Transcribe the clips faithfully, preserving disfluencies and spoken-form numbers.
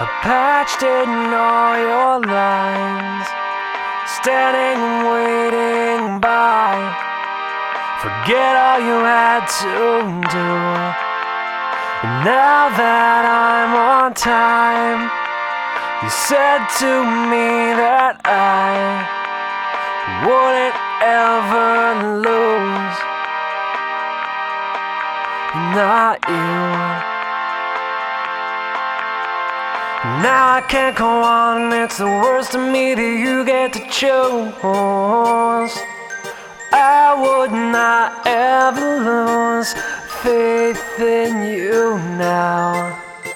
I patched in all your lines, standing and waiting by. Forget all you had to do. And now that I'm on time, you said to me that I wouldn't ever lose. Not you. Now I can't go on, it's the worst of me that you get to choose. I would not ever lose faith in you now.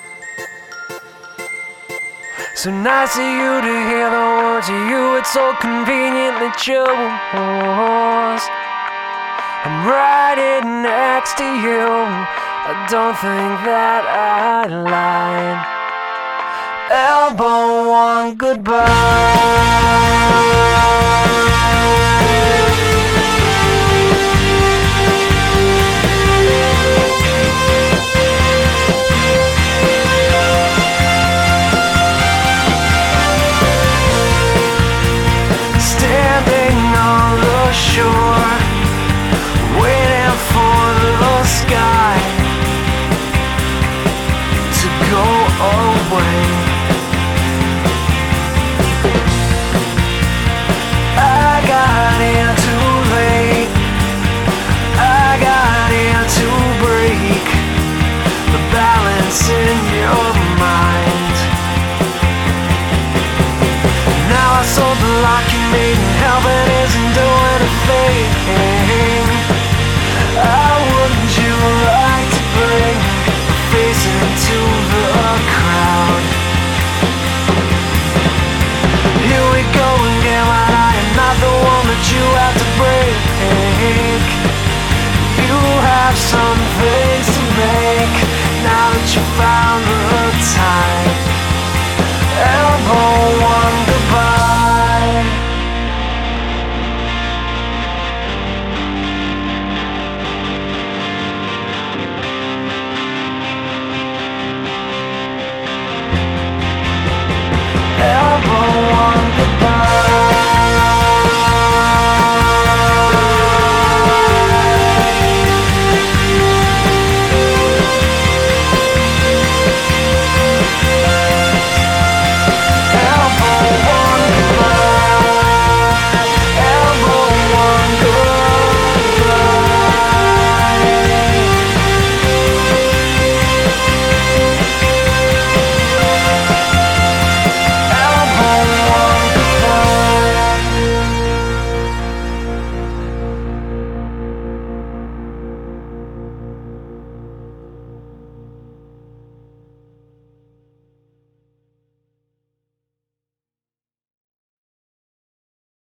So nice of you to hear the words of you would so conveniently choose. I'm right in next to you, I don't think that I lied. Elbow one, goodbye. Standing on the shore, waiting for the sky to go away.